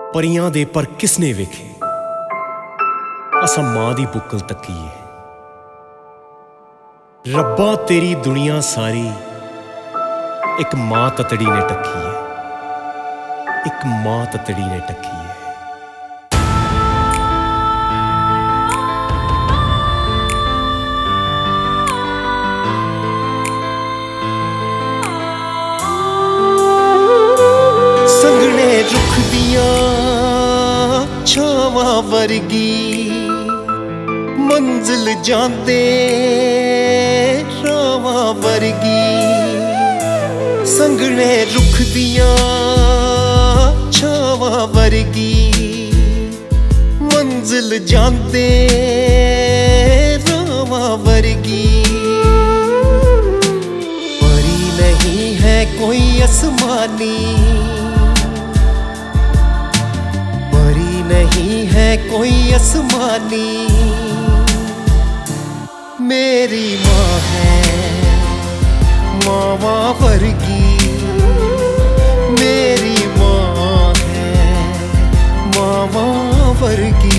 परियां दे पर किसने वेखे, असां मां दी बुक्कल तक्कीए। रब्बा तेरी दुनिया सारी एक मां ततड़ी ने टक्की है, एक मां ततड़ी ने टक्की है। संगने रुख दियां छावां वर्गी मंजिल जांदे रावां वर्गी। संगने रुख दियां छावां वर्गी मंजिल जांदे रावां वर्गी। परी नहीं है कोई आसमानी, नहीं है कोई आसमानी, मेरी माँ है मावा वर्गी। मेरी माँ है मावा वर्गी।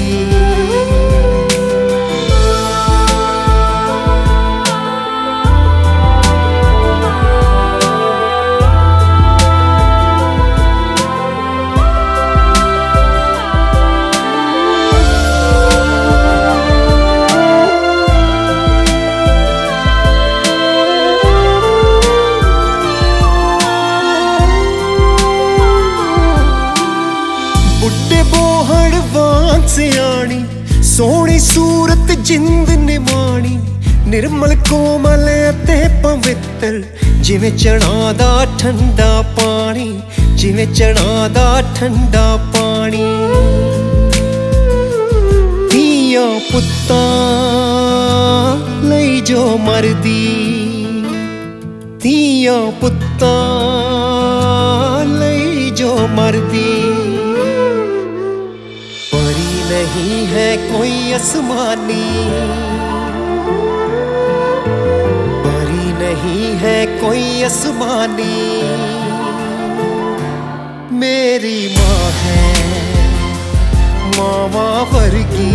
बोहड़ वांग सियाणी सोहनी सूरत जिंद निमाणी, निर्मल कोमल ते पवित्र जिवें चना दा ठंडा पानी, जिवें चना दा ठंडा पानी। धीआं पुत्तां लई जो मरदी, धीआं पुत्तां लई जो मरदी। नहीं है कोई आसमानी, परी नहीं है कोई आसमानी, मेरी माँ है मावा वर्गी।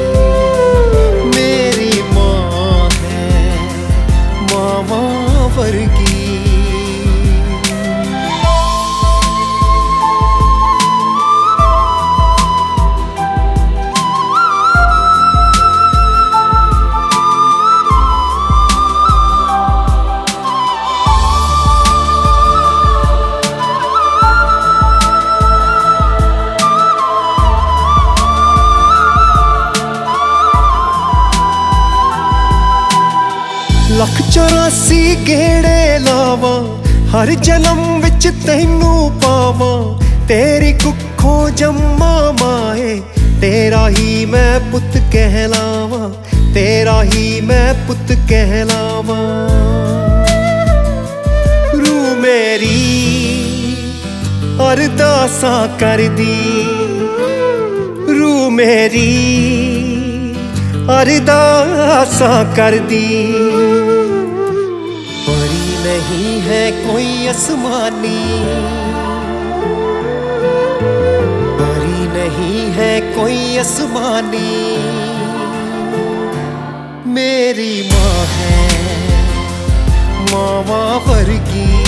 मेरी माँ है मावा वर्गी। लख 84 गेड़े लावा हर जन्म विच तैनू पावा। तेरी कुखों जम्मा माए तेरा ही मैं पुत कहलावा, तेरा ही मैं पुत कहलावा। रू मेरी अरदासां करदी, रू मेरी अरदासां करदी। परी नहीं है कोई आसमानी, परी नहीं है कोई आसमानी, मेरी माँ है मावा वर्गी।